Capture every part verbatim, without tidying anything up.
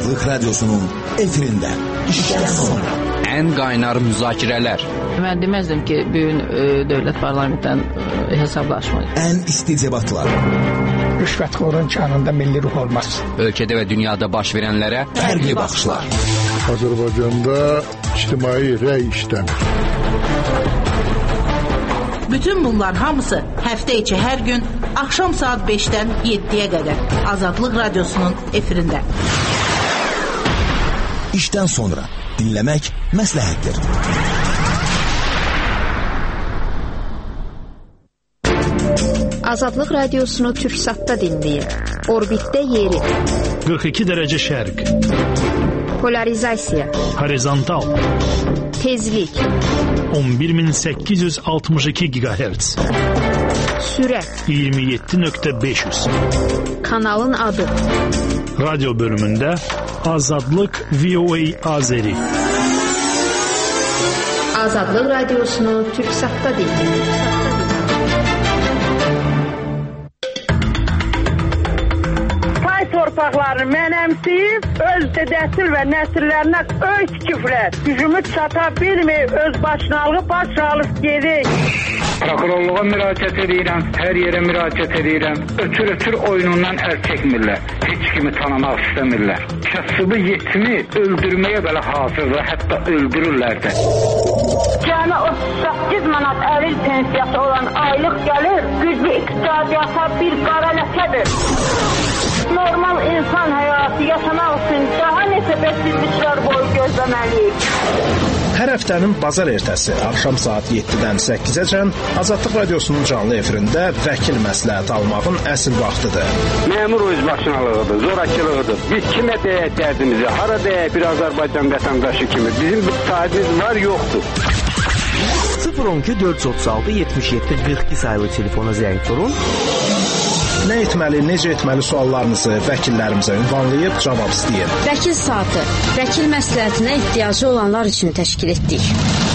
Azadlıq Radyosu'nun efirində işdən sonra ən qaynar müzakirələr. Mən deməzdim ki, bugün e, dövlət parlamentdən e, hesablaşmayı. Ən isti debatlar. Rüşvətxorun canında milli ruh olmaz. Ölkədə və dünyada baş verənlərə fərqli baxışlar. Azərbaycanda ictimai rəy işləmir. Bütün bunlar hamısı həftə içi hər gün axşam saat beşdən yeddiyə qədər Azadlıq Radyosu'nun efirində. İşdən sonra dinləmək məsləhətdir. Azadlıq Radiosunu Türksat'ta dinləyin. Orbitdə yeri. qırx iki dərəcə şərq. Polarizasiya. Horizontal. Tezlik. on bir min səkkiz yüz altmış iki gigahertz. Sürət. iyirmi yeddi nöqtə beş yüz. Kanalın adı. Radyo bölümündə Azadlıq V O A Azeri. Azadlıq Radiosunu Türksat'ta dinləyin. Torpaqlarını mənəmsiyib, öz dədəsil və nəsillərinə öy tikiflər. Gücümü çata bilməyib, öz başınalığı baş alıb gedik. Prokurorluğa müraciət edirəm, hər yerə müraciət edirəm. Ötür-ötür oyunundan əl çəkmirlər. Heç kimi tanımaq istəmirlər. Kasıbı yetimi öldürməyə belə hazırdır, hətta öldürürlər də. Cəmi otuz səkkiz manat əlil pensiyası olan aylıq gəlir, güclü iqtisadiyyata bir qara ləkədir. Normal insan həyatı yaşamaq üçün daha neçə bəsizliklər boyu gözləməliyik. Hər həftənin bazar ertəsi axşam saat yeddidən səkkizəcən Azadlıq Radiosunun canlı efirində vəkil məsləhət almağın əsl vaxtıdır. Məmur özbaşınalığıdır, zorakılığıdır. Biz kimə deyək dərdimizi, hara deyək bir Azərbaycan vətəndaşı kimi. Bizim bir sahibimiz var, yoxdur. sıfır on iki dörd yüz otuz altı yetmiş yeddi qırx iki sayılı telefona zəng vurun. Nə etməli, necə etməli suallarınızı vəkillərimizə ünvanlayıb cavab istəyin. Vəkil saatı, vəkil məsləhətinə ehtiyacı olanlar üçün təşkil etdik.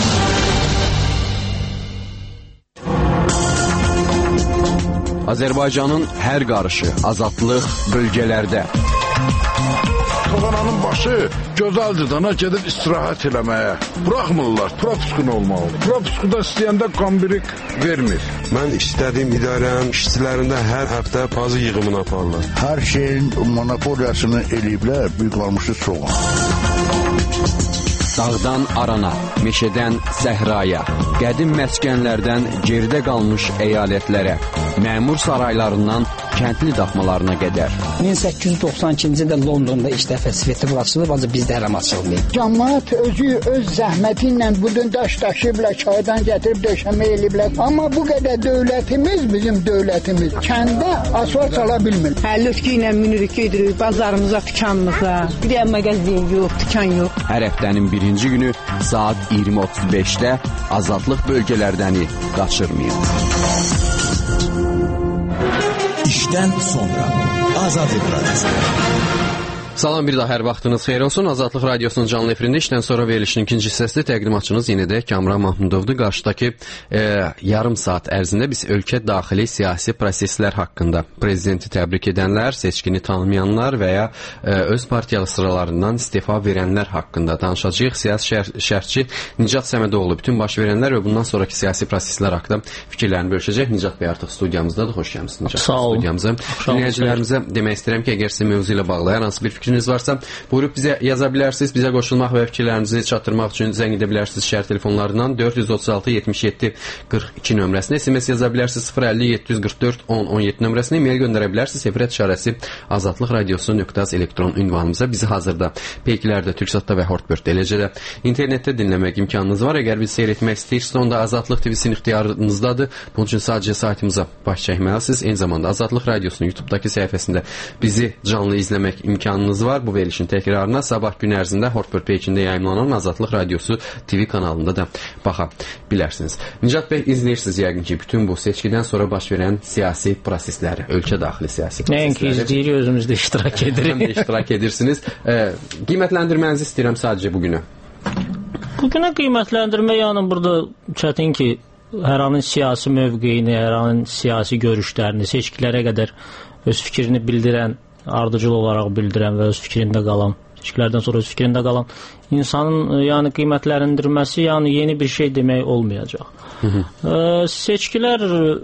Azərbaycanın hər qarışı, azadlıq bölgələrdə. Toğananın başı gözəldidana gedib istirahət eləməyə. Buraxmırlar, propuskun olmalı. Propuskuda istəyəndə qambirik vermir. Mən istədiyim idarənin işçilərində hər həftə pazı yığımını aparırlar. Hər şeyin monopoliyasını eləyiblər, büyük qalmışı çoğun. Dağdan arana, meşədən səhraya, qədim məskənlərdən geridə qalmış əyalətlərə, məmur saraylarından kəndli daxmalarına qədər. min səkkiz yüz doxsan ikinci ildə Londonda ilk dəfə festival açılıb, ancaq bizdə hələm açılmayıb. Cəmaət özü öz zəhməti ilə budun daş daşıyıblar, çaydan gətirib döşəmə eləyiblər. Amma bu qədər dövlətimiz, bizim dövlətimiz kəndə asfalt sala bilmir. Həllütkü ilə minirik gedirik bazarımıza, dükanımıza. Bir də mağazin yox, dükan yox. Hər həftənin birinci günü saat iyirmi otuz beşdə Azadlıq bölgələrdəni qaçırmayın. İşdən sonra Azadlıq Radyosu. Salam, bir daha hər vaxtınız xeyir olsun. Azadlıq Radyosunun canlı efirində işdən sonra verilişin ikinci hissəsi təqdimatçınız yenə də Kamran Mahmudovdur. Qarşıdakı e, yarım saat ərzində biz ölkə daxili siyasi proseslər haqqında prezidenti təbrik edənlər, seçkini tanımayanlar və ya e, öz partiyalı sıralarından istifa verənlər haqqında danışacağıq. Siyasi şər şərhçi Nicat Səmədoğlu bütün baş verənlər və bundan sonraki siyasi proseslər haqqında fikirlərini bölüşəcək. Nicat bəy artıq studiyamızdadır. Xoş gəlmisiniz Nicat. Sağ olun. Studiyamıza. Dinləyicilərimizə demək istəyirəm ki, əgər sizə mövzu ilə bağlı hər hansı bir fikriniz varsa, buyurub bizə yaza bilərsiniz. Bizə qoşulmaq və fikirlərinizi çatdırmaq üçün zəng edə bilərsiniz şəhər telefonlarından dörd yüz otuz altı yetmiş yeddi qırx iki nömrəsinə, S M S yaza bilərsiniz sıfır əlli yeddi yüz qırx dörd on on yeddi nömrəsinə, e-mail göndərə bilərsiniz. Efirət işarəsi Azadlıq Radiosu nöqtə az elektron ünvanımıza. Bizi hazırda Peykilərdə, Türksatda və Hortbördə, eləcə də internetdə dinləmək imkanınız var. Əgər bizi seyr etmək istəyirsiniz, onda Azadlıq T V-sinin ixtiyarınızdadır. Bunun üçün sadəcə saytımıza baş çəkməlisiniz. Eyni zamanda Azadlıq Radiosunun YouTube-dakı səhifəsində bizi canlı izləmək imkanınız var. Bu verilişin təkrarına sabah gün ərzində Hortbörd peyçində yayımlanan Azadlıq Radiosu T V kanalında da baxa bilərsiniz. Nicat bəy, izləyirsiniz yəqin ki, bütün bu seçkidən sonra baş verən siyasi prosesləri, ölkə daxili siyasi prosesləri. Nəinki izləyirik, özümüz də iştirak edirik. Həm də iştirak edirsiniz. E, qiymətləndirmənizi istəyirəm sadəcə bugünü. Bugünə qiymətləndirmə yəni burada çətin ki, hər anın siyasi mövqeyini, hər anın siyasi görüşlərini, seçkilərə qədər öz fikrini bildirən, ardıcıl olaraq bildirən və öz fikrində qalan seçkilərdən sonra öz fikrində qalan insanın yəni qiymətləndirməsi yəni yeni bir şey demək olmayacaq. Hı -hı. E, seçkilər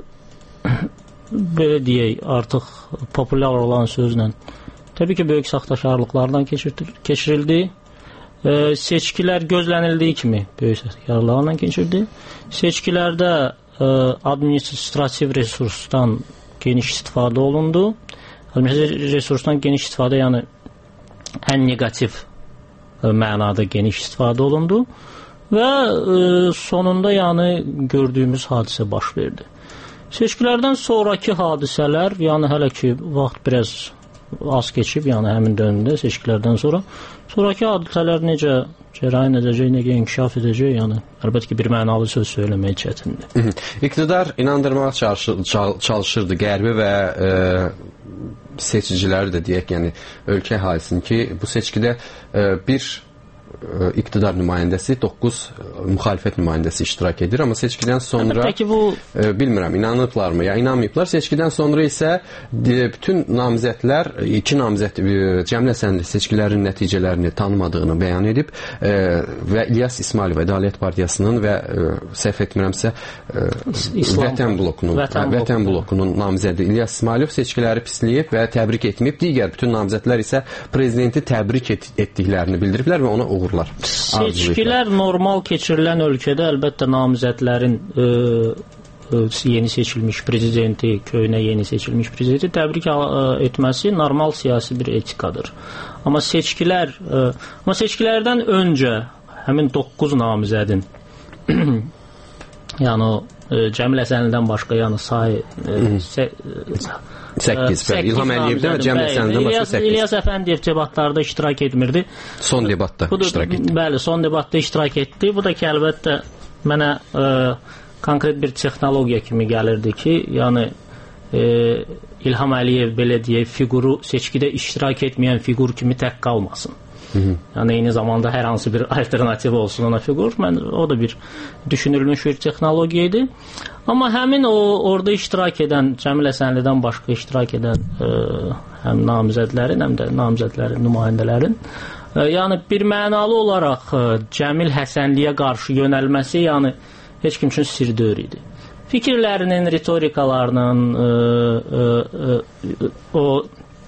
belə deyək artıq populyar olan sözlə təbii ki böyük saxtaşarlıqlardan keçirildi. E, seçkilər gözlənildiyi kimi böyük saxtaşarlıqlardan keçirildi. Seçkilərdə e, administrativ resursdan geniş istifadə olundu. Administrativ resursdan geniş istifadə yəni ən negativ e, mənada geniş istifadə olundu və e, sonunda yəni gördüyümüz hadisə baş verdi. Seçkilərdən sonraki hadisələr, yəni hələ ki vaxt biraz az keçib, yəni həmin dövrdə seçkilərdən sonra sonraki hadisələr necə cərəyan edəcək, necə inkişaf edəcək, yəni əlbəttə ki bir mənalı söz söyləmək çətindir. İqtidar inandırmağa çalışırdı Qərbi və e, seçiciləri də deyək, yəni ölkə əhalisini ki, bu seçkidə e, bir iqtidar nümayəndəsi, doqquz müxalifət nümayəndəsi iştirak edir, amma seçkidən sonra bu... e, bilmirəm, inanıblarmı ya inanmayıblar. Seçkidən sonra isə de, bütün namizədlər, iki namizəd Cəmil Həsənli seçkilərin nəticələrini tanımadığını bəyan edib e, və İlyas İsmailov Ədalət Partiyasının və e, səhv etmirəmsə e, Vətən blokunun Vətən, Vətən blokunun namizədi İlyas İsmailov seçkiləri pisləyib və təbrik etməyib. Digər bütün namizədlər isə prezidenti təbrik et, etdiklərini bildiriblər və ona uğurlar. Seçkilər normal keçirilən ölkədə əlbəttə namizədlərin e, e, yeni seçilmiş prezidenti, köynə yeni seçilmiş prezidenti təbrik e, etməsi normal siyasi bir etikadır. Amma seçkilər e, amma seçkilərdən öncə həmin doqquz namizədin yəni e, Cəmil Həsənlidən başqa yəni say e, se, səkkiz. İlham Əliyevdən və Cəmil Həsənlidən başqa səkkiz. İlyas Əfəndiyev debatlarda iştirak etmirdi. Son debatda da, iştirak etdi. Bəli, son debatda iştirak etdi. Bu da ki, əlbəttə mənə e, konkret bir texnologiya kimi gəlirdi ki, yəni e, İlham Əliyev belə deyək, fiquru seçkidə iştirak etməyən fiqur kimi tək qalmasın. Hı -hı. Yəni eyni zamanda hər hansı bir alternativ olsun ona fiqur. Mən o da bir düşünülmüş bir texnologiya idi. Amma həmin o orada iştirak edən Cəmil Həsənlidən başqa iştirak edən e, həm namizədlərin, həm də namizədlərin, nümayəndələrin e, yəni bir mənalı olaraq e, Cəmil Həsənliyə qarşı yönəlməsi yəni heç kim üçün sir deyil idi. Fikirlərinin, ritorikalarının e, e, e, o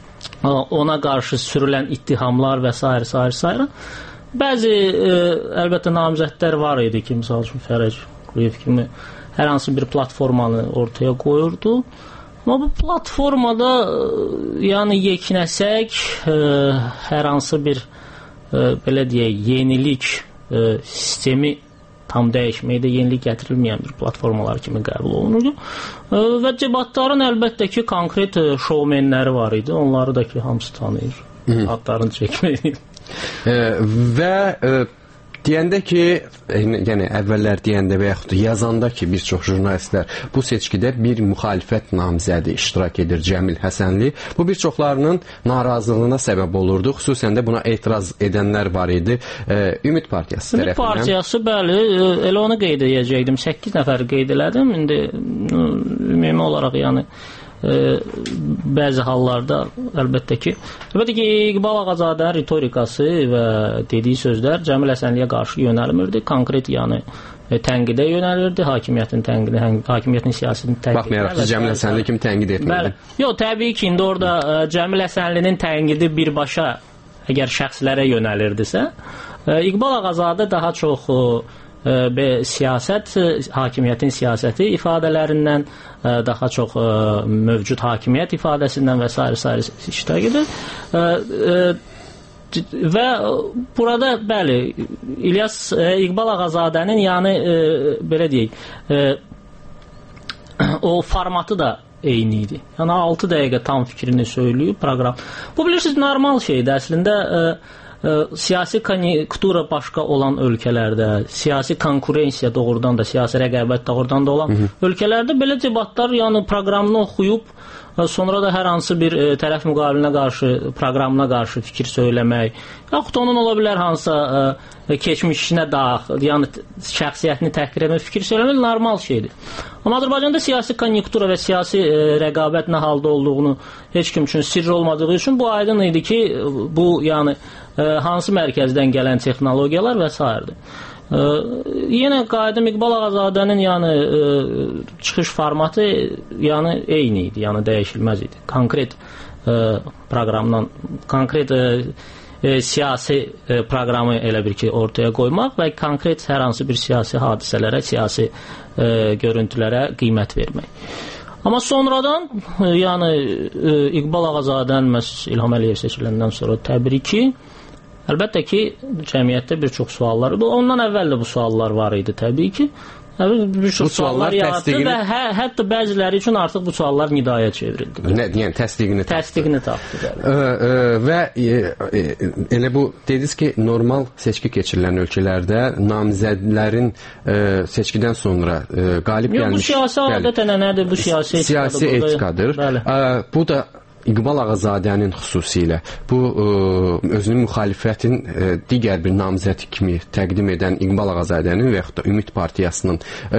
ona qarşı sürülən ittihamlar və s. s. s. Bəzi e, əlbəttə namizədlər var idi ki, misal üçün Fərəc Quliyev kimi hər hansı bir platformanı ortaya qoyurdu. Amma bu platformada e, yəni yeknəsək e, hər hansı bir e, belə deyək, yenilik e, sistemi tam dəyişməkdə yenilik gətirilməyən bir platformalar kimi qəbul olunurdu. E, və debatların əlbəttə ki, konkret e, şovmenləri var idi. Onları da ki, hamısı tanıyır. Adlarını çəkməyir. E, və e, deyəndə ki, yəni əvvəllər deyəndə və yaxud yazanda ki, bir çox jurnalistlər bu seçkidə bir müxalifət namizədi iştirak edir, Cəmil Həsənli. Bu bir çoxlarının narazılığına səbəb olurdu. Xüsusən də buna etiraz edənlər var idi. E, Ümid Partiyası tərəfindən. Ümid Partiyası, bəli, elə onu qeyd edəcəkdim. səkkiz nəfər qeyd elədim. İndi ümumi olaraq yəni e, bəzi hallarda əlbəttə ki, əlbəttə ki, İqbal Ağazadənin ritorikası və dediyi sözlər Cəmil Həsənliyə qarşı yönəlmirdi. Konkret yəni e, tənqidə yönəlirdi, hakimiyyətin tənqidi, hakimiyyətin siyasətini tənqidi. Baxmayaraq ki, Cəmil Həsənli kimi tənqid etmirdi. Yox, təbii ki, indi orada e, Cəmil Həsənlinin tənqidi birbaşa əgər şəxslərə yönəlirdisə, e, İqbal Ağazadə daha çox e, Be, siyasət, hakimiyyətin siyasəti ifadələrindən daha çox mövcud hakimiyyət ifadəsindən və s. s. iştirak edir. Və burada, bəli, İlyas İqbal Ağazadənin yəni belə deyək, o formatı da eyni idi. Yəni altı dəqiqə tam fikrini söyləyib proqram. Bu bilirsiniz, normal şeydir əslində. Siyasi konjunktura başqa olan ölkələrdə, siyasi konkurensiya doğrudan da, siyasi rəqabət doğrudan da olan Hı -hı. ölkələrdə belə debatlar, yəni proqramını oxuyub, sonra da hər hansı bir e, tərəf müqabilinə qarşı, proqramına qarşı fikir söyləmək, yaxud onun ola bilər hansısa e, keçmişinə daxil, yəni şəxsiyyətini təhqir etmək, fikir söyləmək normal şeydir. Amma Azərbaycanda siyasi konjunktura və siyasi e, rəqabət nə halda olduğunu heç kim üçün sirr olmadığı üçün bu aydın idi ki, bu yəni e, hansı mərkəzdən gələn texnologiyalar və s. Ee, yenə qayıdım İqbal Ağazadənin yəni e, çıxış formatı yəni eyni idi, yəni dəyişilməz idi. Konkret e, proqramdan, konkret e, e, siyasi e, proqramı elə bir ki ortaya qoymaq və konkret hər hansı bir siyasi hadisələrə, siyasi e, görüntülərə qiymət vermək. Amma sonradan e, yəni e, İqbal Ağazadən məhz İlham Əliyev seçiləndən sonra təbriki. Əlbəttə ki, cəmiyyətdə bir çox suallar, ondan əvvəl də bu suallar var idi təbii ki. Bir çox suallar yaratdı və hə, hətta bəziləri üçün artıq bu suallar nidaya çevrildi. Nə, yəni təsdiqini tapdı. Təsdiqini tapdı. Ə, ə, və ə, elə bu dediniz ki, normal seçki keçirilən ölkələrdə namizədlərin ə, seçkidən sonra ə, qalib Yox, gəlmiş. Bu siyasi adətən nədir? Bu siyasi etikadır. Siyasi etikadır. Ə, bu da İqbal Ağazadənin xüsusilə bu ə, özünün müxalifətin ə, digər bir namizəd kimi təqdim edən İqbal Ağazadənin və yaxud da Ümid Partiyasının ə,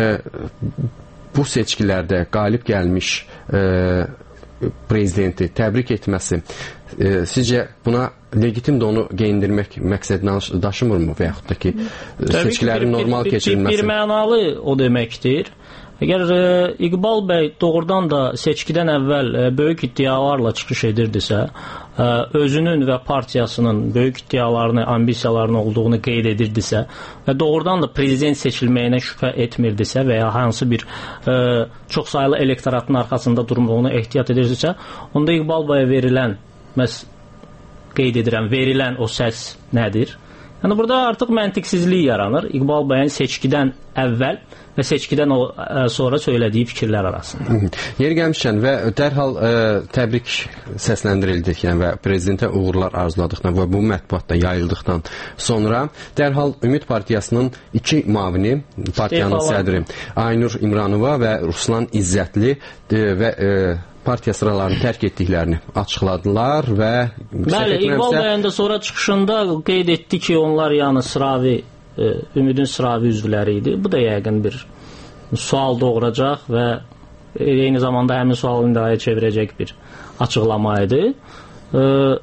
bu seçkilərdə qalib gəlmiş ə, prezidenti təbrik etməsi ə, sizcə buna legitim də onu geyindirmək məqsədini daşımırmı və yaxud da ki seçkilərin normal bir, bir, keçirilməsi? Bir, bir mənalı o deməkdir. Əgər e, İqbal bəy doğrudan da seçkidən əvvəl e, böyük iddialarla çıxış edirdisə, e, özünün və partiyasının böyük iddialarını, ambisiyalarını olduğunu qeyd edirdisə və doğrudan da prezident seçilməyinə şübhə etmirdisə və ya hansı bir e, çox saylı elektoratın arxasında durduğunu ehtiyat edirdisə, onda İqbal bəyə verilən, məs qeyd edirəm, verilən o səs nədir? Yəni burada artıq məntiqsizlik yaranır İqbal bəyin seçkidən əvvəl və seçkidən o, ə, sonra söylədiyi fikirlər arasında. Yeri gəlmişkən və dərhal ə, təbrik səsləndirildikdən və prezidentə uğurlar arzuladıqdan və bu mətbuatda yayıldıqdan sonra dərhal Ümid Partiyasının iki mavini, partiyanın sədri Aynur İmranova və Ruslan İzzətli ə, və ə, partiya sıralarını tərk etdiklərini açıqladılar və bəli, İqbal bəyin də sonra çıxışında qeyd etdi ki, onlar yəni sıravi e, Ümidin sıravi üzvləri idi. Bu da yəqin bir sual doğuracaq və eyni zamanda həmin sualı indaya çevirəcək bir açıqlama idi. E,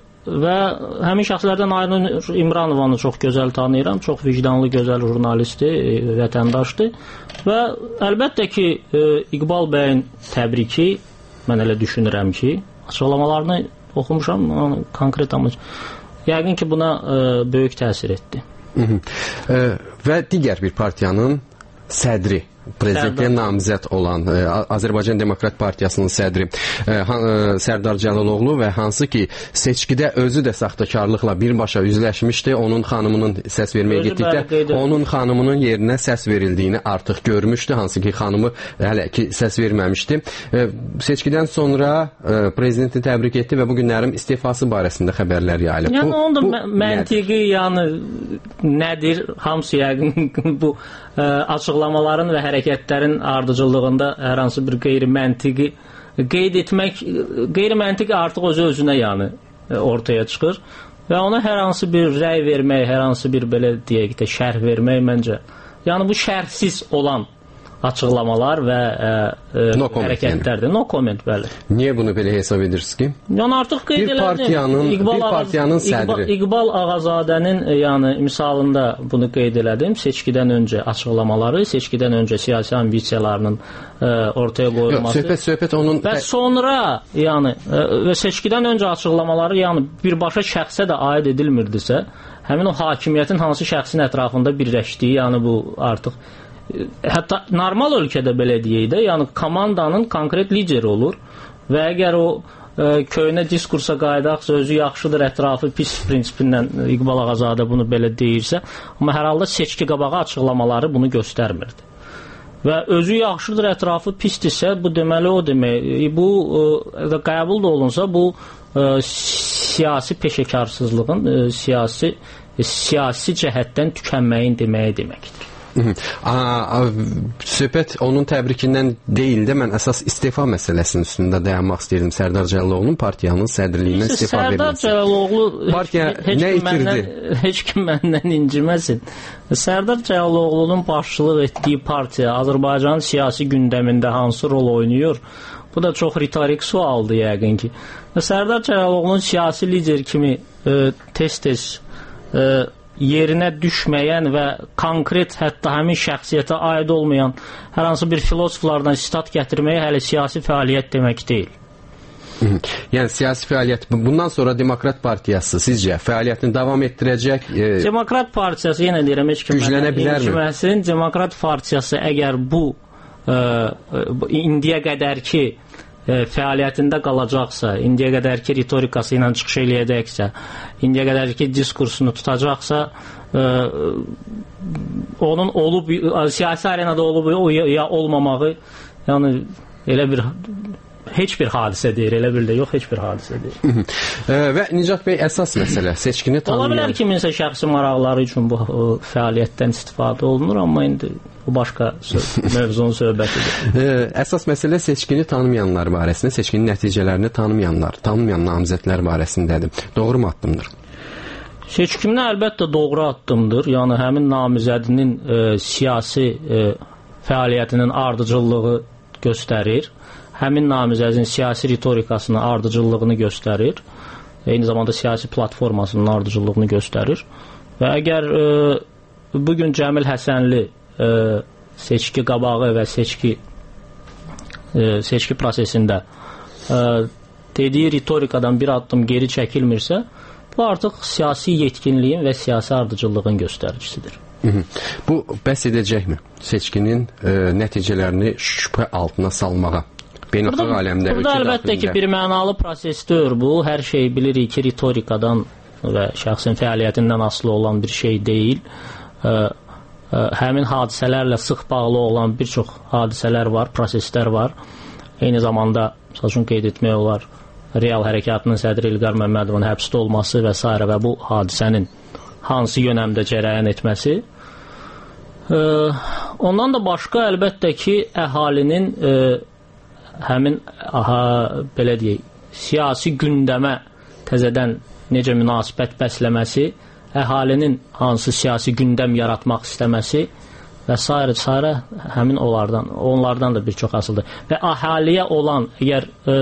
və həmin şəxslərdən Aynur İmranovanı çox gözəl tanıyıram. Çox vicdanlı, gözəl jurnalistdir, e, vətəndaşdır və əlbəttə ki, e, İqbal bəyin təbriki mən elə düşünürəm ki, açıqlamalarını oxumuşam, konkret amma yəqin ki, buna ə, böyük təsir etdi. Hı -hı. Ə, və digər bir partiyanın sədri, prezidentliyə namizəd olan ə, Azərbaycan Demokrat Partiyasının sədri ə, ə, Sərdar Cəliloğlu və hansı ki seçkidə özü də saxtakarlıqla birbaşa üzləşmişdi, onun xanımının səs verməyə özü getdikdə onun xanımının yerinə səs verildiyini artıq görmüşdü, hansı ki xanımı hələ ki səs verməmişdi. Ə, seçkidən sonra ə, prezidenti təbrik etdi və bu günlərin istifası barəsində xəbərlər yayılıb. Yəni bu, onun da bu məntiqi yəni nədir? Hamısı yəqin bu ə, açıqlamaların və hərəkətlərin ardıcıllığında hər hansı bir qeyri-məntiqi qeyd etmək, qeyri-məntiqi artıq özü-özünə yəni ortaya çıxır və ona hər hansı bir rəy vermək, hər hansı bir belə deyək də şərh vermək məncə, yəni bu şərhsiz olan açıqlamalar və ə, ə, no hərəkətlərdir. No comment, bəli. Niyə bunu belə hesab edirsiniz ki? Yəni artıq qeyd bir partiyanın, İqbal bir partiyanın Ağaz, sədri. İqbal, İqbal Ağazadənin yəni misalında bunu qeyd elədim. Seçkidən öncə açıqlamaları, seçkidən öncə siyasi ambisiyalarının ə, ortaya qoyulması. Yox, söhbət söhbət onun və sonra yəni ə, və seçkidən öncə açıqlamaları yəni birbaşa şəxsə də aid edilmirdisə, həmin o hakimiyyətin hansı şəxsin ətrafında birləşdiyi, yəni bu artıq hətta normal ölkədə belə deyək də, yəni komandanın konkret lideri olur və əgər o ə, köhnə diskursa qayıdaq, sözü yaxşıdır, ətrafı pis prinsipindən İqbal Ağazadə bunu belə deyirsə, amma hər halda seçki qabağı açıqlamaları bunu göstərmirdi. Və özü yaxşıdır, ətrafı pisdirsə, bu deməli o demək, bu ə, qəbul da olunsa, bu ə, siyasi peşəkarsızlığın, ə, siyasi, ə, siyasi cəhətdən tükənməyin deməyi deməkdir. Söhbət onun təbrikindən deyil də, mən əsas istefa məsələsinin üstündə dayanmaq istəyirdim. Sərdar Cəlaloğlu'nun partiyanın sədrliyindən istefa verməsi. Sərdar Cəlaloğlu partiya nə itirdi? Heç kim məndən inciməsin. Sərdar Cəlaloğlu'nun başçılıq etdiyi partiya Azərbaycanın siyasi gündəmində hansı rol oynayır? Bu da çox ritorik sualdır yəqin ki. Sərdar Cəlaloğlu'nun siyasi lider kimi e, tez-tez e, yerinə düşməyən və konkret, hətta həmin şəxsiyyətə aid olmayan hər hansı bir filosoflardan sitat gətirməyə hələ siyasi fəaliyyət demək deyil. Yəni siyasi fəaliyyət bundan sonra Demokrat Partiyası sizcə fəaliyyətini davam etdirəcək? E, Demokrat Partiyası, yenə deyirəm, heç kim güclənə bilərmi? Demokrat Partiyası əgər bu e, indiyə qədər ki e, fəaliyyətində qalacaqsa, indiyə qədər ki ritorikası ilə çıxış eləyəcəksə, indiyə qədər ki diskursunu tutacaqsa, e, onun olub siyasi arenada olub ya olmamağı, yəni elə bir heç bir hadisə deyir, elə bir də yox, heç bir hadisə deyir. Və Nicat bəy, əsas məsələ seçkini tanıyan... Ola bilər kiminsə şəxsi maraqları üçün bu o, fəaliyyətdən istifadə olunur, amma indi bu başqa mövzunun söhbətidir. Əsas məsələ seçkini tanımayanlar barəsində, seçkinin nəticələrini tanımayanlar, tanımayan namizədlər barəsindədir. Doğru mu addımdır? Seçkimdə əlbəttə doğru addımdır. Yəni həmin namizədinin e, siyasi e, fəaliyyətinin ardıcıllığı göstərir. Həmin namizədin siyasi ritorikasının ardıcıllığını göstərir. Eyni zamanda siyasi platformasının ardıcıllığını göstərir. Və əgər e, bugün Cəmil Həsənli e, seçki qabağı və seçki e, seçki prosesində e, dediyi ritorikadan bir addım geri çəkilmirsə, bu artıq siyasi yetkinliyin və siyasi ardıcıllığın göstəricisidir. Bu bəs edəcəkmi? Seçkinin e, nəticələrini şübhə altına salmağa? Burada, burada əlbəttə ki, bir mənalı prosesdir bu. Hər şey bilirik ki, ritorikadan və şəxsin fəaliyyətindən asılı olan bir şey deyil. Ə, ə, həmin hadisələrlə sıx bağlı olan bir çox hadisələr var, proseslər var. Eyni zamanda, sözün qeyd etmək olar, Real Hərəkatının sədri İlqar Məmmədovun həbsdə olması və s. və bu hadisənin hansı yönəmdə cərəyan etməsi. Ə, ondan da başqa əlbəttə ki, əhalinin ə, həmin aha, belə deyək, siyasi gündəmə təzədən necə münasibət bəsləməsi, əhalinin hansı siyasi gündəm yaratmaq istəməsi və s. s. həmin onlardan, onlardan da bir çox asılıdır. Və əhaliyə olan, əgər e,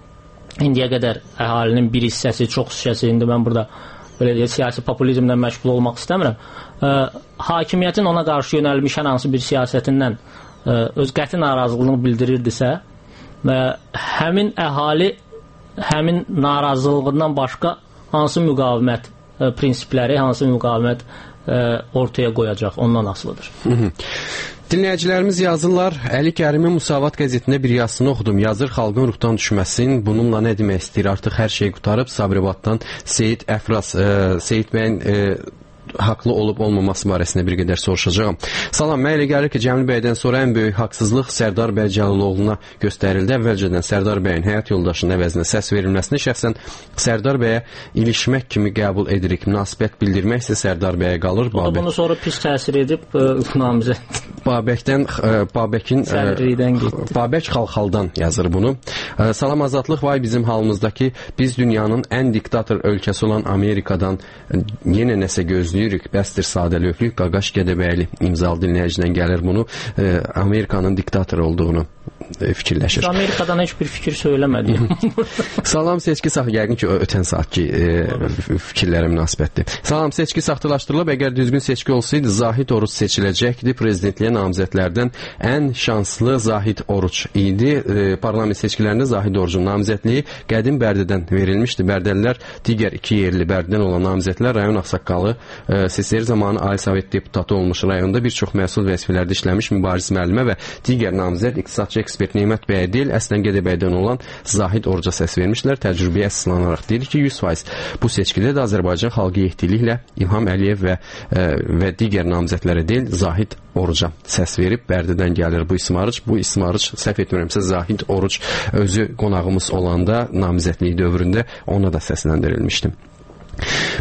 indiyə qədər əhalinin bir hissəsi, çox hissəsi, indi mən burada belə deyək, siyasi populizmdən məşğul olmaq istəmirəm, e, hakimiyyətin ona qarşı yönəlmiş hər hansı bir siyasətindən e, öz qəti narazılığını bildirirdisə, və həmin əhali həmin narazılığından başqa hansı müqavimət e, prinsipləri, hansı müqavimət e, ortaya qoyacaq, ondan asılıdır. Hı -hı. Dinləyicilərimiz yazırlar, Əli Kərimin Musavat qəzetində bir yazısını oxudum. Yazır, xalqın ruhdan düşməsin, bununla nə demək istəyir? Artıq hər şey qutarıb, Sabirabaddan Seyid Əfras, e, Seyid bəyin e, haqlı olub olmaması barəsində bir qədər soruşacağam. Salam, mən elə gəlir ki, Cəmil bəydən sonra ən böyük haqsızlıq Sərdar bəy Cəlaloğlu'na göstərildi. Əvvəlcədən Sərdar bəyin həyat yoldaşının əvəzinə səs verilməsini şəxsən Sərdar bəyə ilişmək kimi qəbul edirik. Münasibət bildirmək isə Sərdar bəyə qalır. O da bunu sonra pis təsir edib namizəd. Babəkdən, Babəkin sədrlikdən getdi. Babək Xalxaldan yazır bunu. Salam, azadlıq, vay bizim halımızdakı biz dünyanın ən diktator ölkəsi olan Amerikadan yenə nəsə gözləyirik. Bəsdir sadəlövlük, Qaqaş Gədəbəyli imzalı dinləyicidən gəlir bunu. Amerikanın diktator olduğunu fikirləşir. Amerikadan heç bir fikir söyləmədi. Salam, seçki sax, yəqin ki, ötən saatki e, fikirlərə münasibətdir. Salam, seçki saxtalaşdırılıb, əgər düzgün seçki olsaydı Zahid Oruç seçiləcəkdi. Prezidentliyə namizədlərdən ən şanslı Zahid Oruç idi. E, parlament seçkilərində Zahid Orucun namizədliyi qədim Bərdədən verilmişdi. Bərdəlilər digər iki yerli Bərdədən olan namizədlər rayon ağsaqqalı e, seçkiləri zamanı Ali Sovet deputatı olmuş, rayonda bir çox məsul vəzifələrdə işləmiş Mübariz müəllimə və digər namizəd iqtisadçı ekspert Neymət bəyə deyil, əslən Gədəbəydən olan Zahid Oruca səs vermişlər. Təcrübəyə əsaslanaraq deyir ki, yüz faiz bu seçkidə də Azərbaycan xalqı yetkiliklə İlham Əliyev və, e, və digər namizədlərə deyil, Zahid Oruca səs verib. Bərdədən gəlir bu ismarıc. Bu ismarıc, səhv etmirəmsə, Zahid Oruc özü qonağımız olanda namizədliyi dövründə ona da səsləndirilmişdi.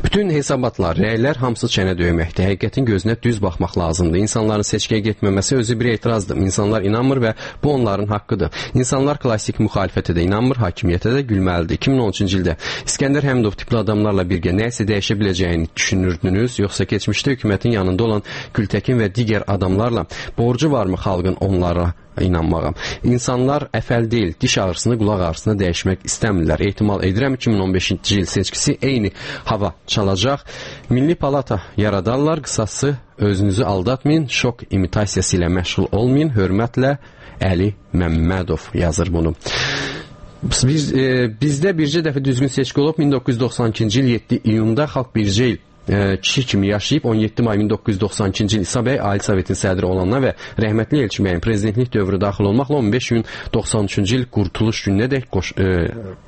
Bütün hesabatlar, rəylər hamısı çənə döyməkdir. Həqiqətin gözünə düz baxmaq lazımdır. İnsanların seçkiyə getməməsi özü bir etirazdır. İnsanlar inanmır və bu onların haqqıdır. İnsanlar klassik müxalifətə də inanmır, hakimiyyətə də gülməlidir. iki min on üçüncü ildə İskəndər Həmidov tipli adamlarla birgə nəsə dəyişə biləcəyini düşünürdünüz, yoxsa keçmişdə hökumətin yanında olan Gültəkin və digər adamlarla borcu varmı xalqın onlara inanmağa? İnsanlar əfəl deyil, diş ağrısını qulaq ağrısına dəyişmək istəmirlər. Ehtimal edirəm iki min on beşinci il seçkisi eyni hava çalacaq. Milli Palata yaradarlar, qısası özünüzü aldatmayın, şok imitasiyası ilə məşğul olmayın. Hörmətlə Əli Məmmədov yazır bunu. Biz, e, bizdə bircə dəfə düzgün seçki olub min doqquz yüz doxsan ikinci il yeddi iyunda xalq bircə il e, kişi kimi yaşayıb on yeddi may min doqquz yüz doxsan ikinci il İsa bəy Ali Sovetin sədri olandan və rəhmətli Elçin bəyin prezidentlik dövrü daxil olmaqla on beş gün doxsan üçüncü il qurtuluş gününə dək qoş, e,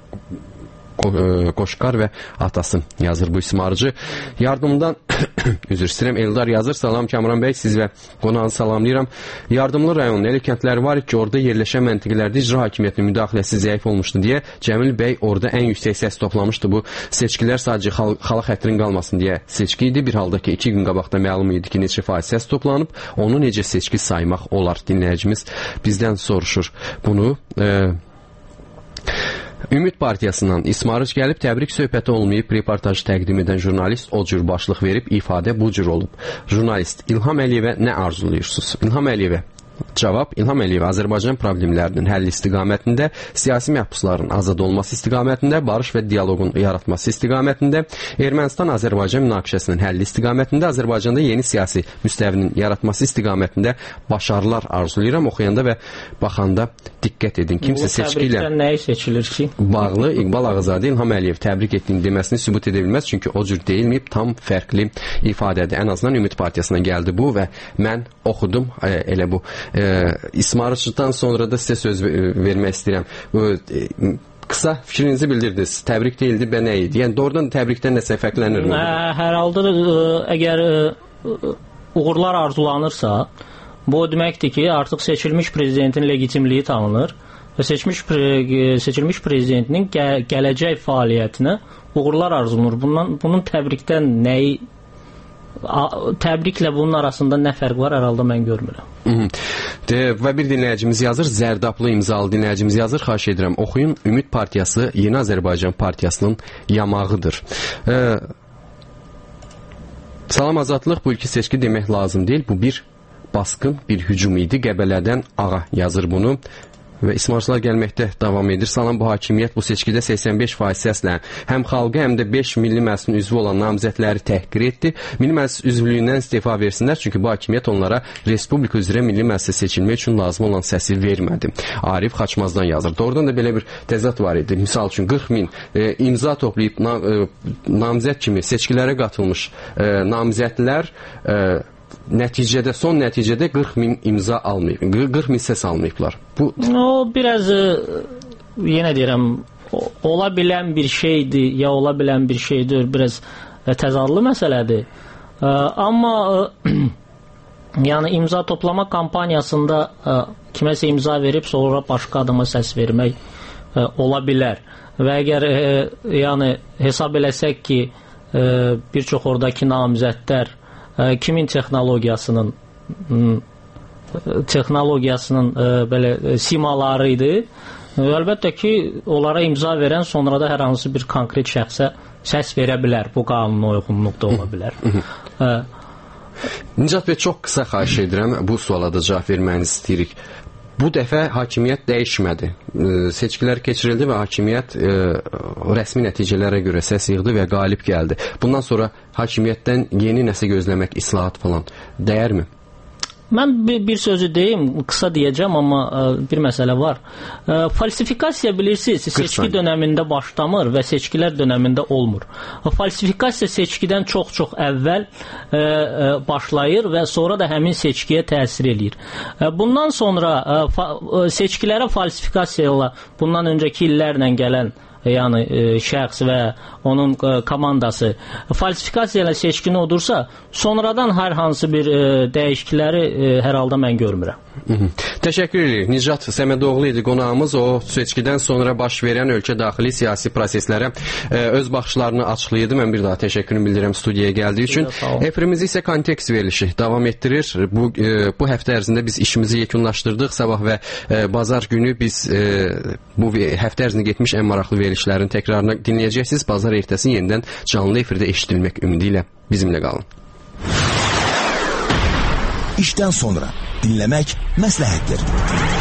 Qoşqar və atası yazır bu ismarcı. Yardımdan üzr istəyirəm, Eldar yazır. Salam Kamran bəy, siz və qonağınızı salamlayıram. Yardımlı rayonun elə kəndləri var ki, orada yerləşən məntəqələrdə icra hakimiyyətinin müdaxiləsi zəif olmuşdu deyə Cəmil bəy orada ən yüksək səs toplamışdı. Bu seçkilər sadəcə xal xalq xətrin qalmasın deyə seçki idi. Bir halda ki, iki gün qabaqda məlum idi ki, neçə faiz səs toplanıb, onu necə seçki saymaq olar? Dinləyicimiz bizdən soruşur bunu. E Ümid Partiyasından İsmarıc gəlib, təbrik söhbəti olmayıb, reportajı təqdim edən jurnalist o cür başlıq verib, ifadə bu cür olub. Jurnalist, İlham Əliyevə nə arzulayırsınız? İlham Əliyevə cavab, İlham Əliyev Azərbaycan problemlərinin həlli istiqamətində, siyasi məhbusların azad olması istiqamətində, barış və dialoqun yaratması istiqamətində, Ermənistan-Azərbaycan münaqişəsinin həlli istiqamətində, Azərbaycanda yeni siyasi müstəvinin yaratması istiqamətində başarılar arzulayıram. Oxuyanda və baxanda diqqət edin. Kimsə seçki ilə nəyi seçilir ki? Bağlı İqbal Ağazadə İlham Əliyev təbrik etdiyini deməsini sübut edə bilməz, çünki o cür deyilməyib, tam fərqli ifadədir. Ən azından Ümid Partiyasına gəldi bu və mən oxudum e, elə bu e, İsmarıcıdan sonra da sizə söz vermək istəyirəm. Bu e, qısa fikrinizi bildirdiniz. Təbrik deyildi, bə nə idi? Yəni doğrudan təbrikdən nəsə fərqlənir mi? Hər halda əgər uğurlar arzulanırsa, bu deməkdir ki, artıq seçilmiş prezidentin legitimliyi tanınır və seçmiş pre seçilmiş prezidentinin gəl gələcək fəaliyyətinə uğurlar arzulanır. Bundan bunun təbrikdən nəyi təbriklə bunun arasında nə fərq var, hər halda mən görmürəm. De, və bir dinləyicimiz yazır, Zərdablı imzalı dinləyicimiz yazır, xahiş edirəm, oxuyun, Ümid Partiyası Yeni Azərbaycan Partiyasının yamağıdır. Ee, salam azadlıq, bu ilki seçki demək lazım deyil, bu bir baskın, bir hücum idi, Qəbələdən Ağa yazır bunu. Və ismarçılar gəlməkdə davam edir. Salam, bu hakimiyyət bu seçkidə səksən beş faiz səslə həm xalqı, həm də beş milli məclisin üzvü olan namizədləri təhqir etdi. Milli məclis üzvlüyündən istifa versinlər, çünki bu hakimiyyət onlara respublika üzrə milli məclisə seçilmək üçün lazım olan səsi vermədi. Arif Xaçmazdan yazır. Doğrudan da belə bir təzad var idi. Misal üçün qırx min e, imza toplayıb na, e, namizəd kimi seçkilərə qatılmış e, namizədlər e, nəticədə, son nəticədə qırx min imza almayıb, qırx min səs almayıblar. Bu o biraz yenə deyirəm, ola bilən bir şeydir, ya ola bilən bir şeydir, biraz təzadlı məsələdir. Amma yəni imza toplama kampaniyasında kiməsə imza verib sonra başqa adama səs vermək ola bilər. Və əgər yəni hesab eləsək ki, bir çox oradakı namizədlər kimin texnologiyasının texnologiyasının belə simaları idi. Əlbəttə ki, onlara imza verən sonra da hər hansı bir konkret şəxsə səs verə bilər. Bu qanuna uyğunluqda ola bilər. Nicat bəy, çox qısa xahiş edirəm, bu suala da cavab verməyinizi istəyirik. Bu dəfə hakimiyyət dəyişmədi. Seçkilər keçirildi və hakimiyyət e, rəsmi nəticələrə görə səs yığdı və qalib gəldi. Bundan sonra hakimiyyətdən yeni nəsə gözləmək, islahat falan dəyərmi? Mən bir, bir sözü deyim, qısa deyəcəm, amma ə, bir məsələ var. Ə, falsifikasiya bilirsiniz, seçki dönəmində başlamır və seçkilər dönəmində olmur. Falsifikasiya seçkidən çox-çox əvvəl ə, ə, başlayır və sonra da həmin seçkiyə təsir eləyir. Ə, bundan sonra ə, fa, ə, seçkilərə falsifikasiya ilə bundan öncəki illərlə gələn yəni e, şəxs və onun e, komandası falsifikasiya ilə seçkini udursa, sonradan hər hansı bir e, dəyişiklikləri e, hər halda mən görmürəm. Hı -hı. Təşəkkür edirik. Nicat Səmədoğlu idi qonağımız. O seçkidən sonra baş verən ölkə daxili siyasi proseslərə e, öz baxışlarını açıqlayırdı. Mən bir daha təşəkkürümü bildirirəm studiyaya gəldiyi üçün. Efirimizi isə kontekst verilişi davam etdirir. Bu e, bu həftə ərzində biz işimizi yekunlaşdırdıq. Sabah və e, bazar günü biz e, bu həftə ərzində getmiş ən maraqlı verilişlərin təkrarını dinləyəcəksiniz. Bazar ertəsi yenidən canlı efirdə eşidilmək ümidi ilə bizimlə qalın. İşdən sonra dinləmək məsləhətdir.